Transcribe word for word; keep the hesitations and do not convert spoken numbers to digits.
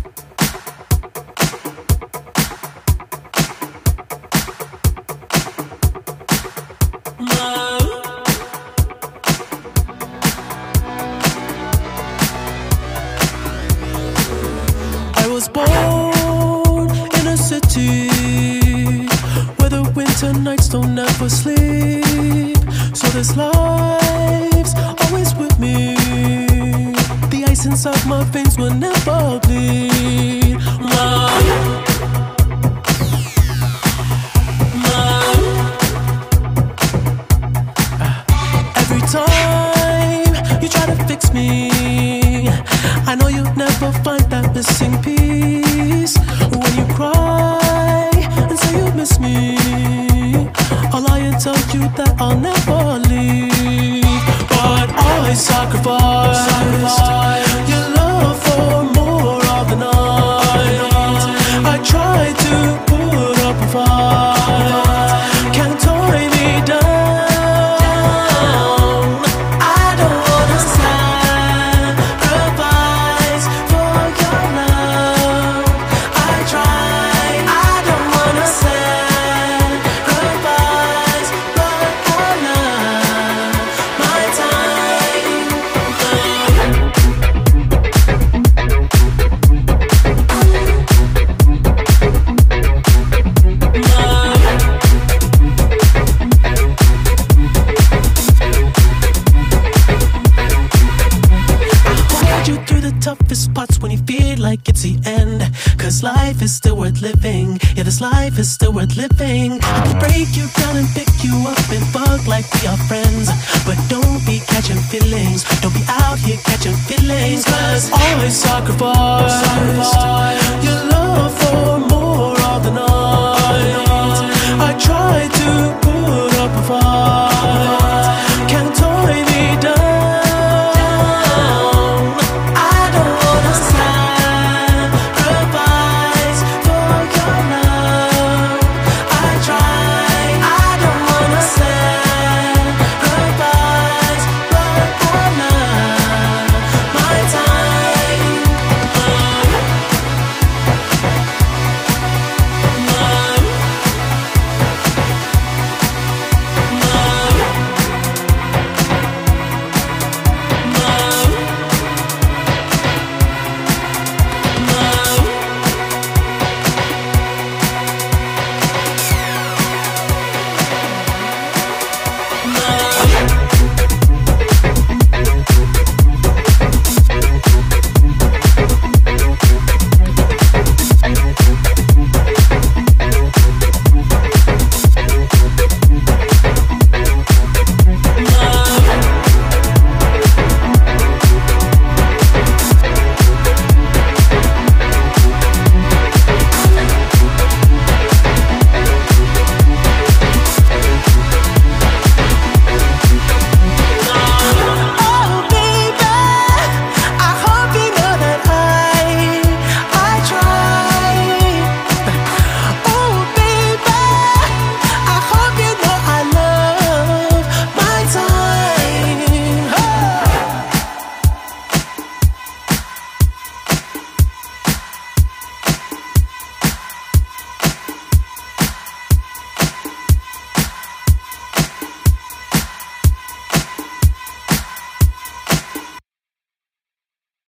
I was born in a city where the winter nights don't ever sleep. So this life's always with me. The ice inside my veins will never bleed. Mom. Every time you try to fix me, I know you'll never find that missing piece. When you cry and say you miss me, I'll lie and tell you that I'll never leave. But I sacrificed, sacrificed your love for more of the night. I tried to put up a fight, can't tie me down. Toughest spots when you feel like it's the end. Cause life is still worth living. Yeah, this life is still worth living. I can break you down and pick you up and fuck like we are friends. But don't be catching feelings. Don't be out here catching feelings. Cause always sacrifice,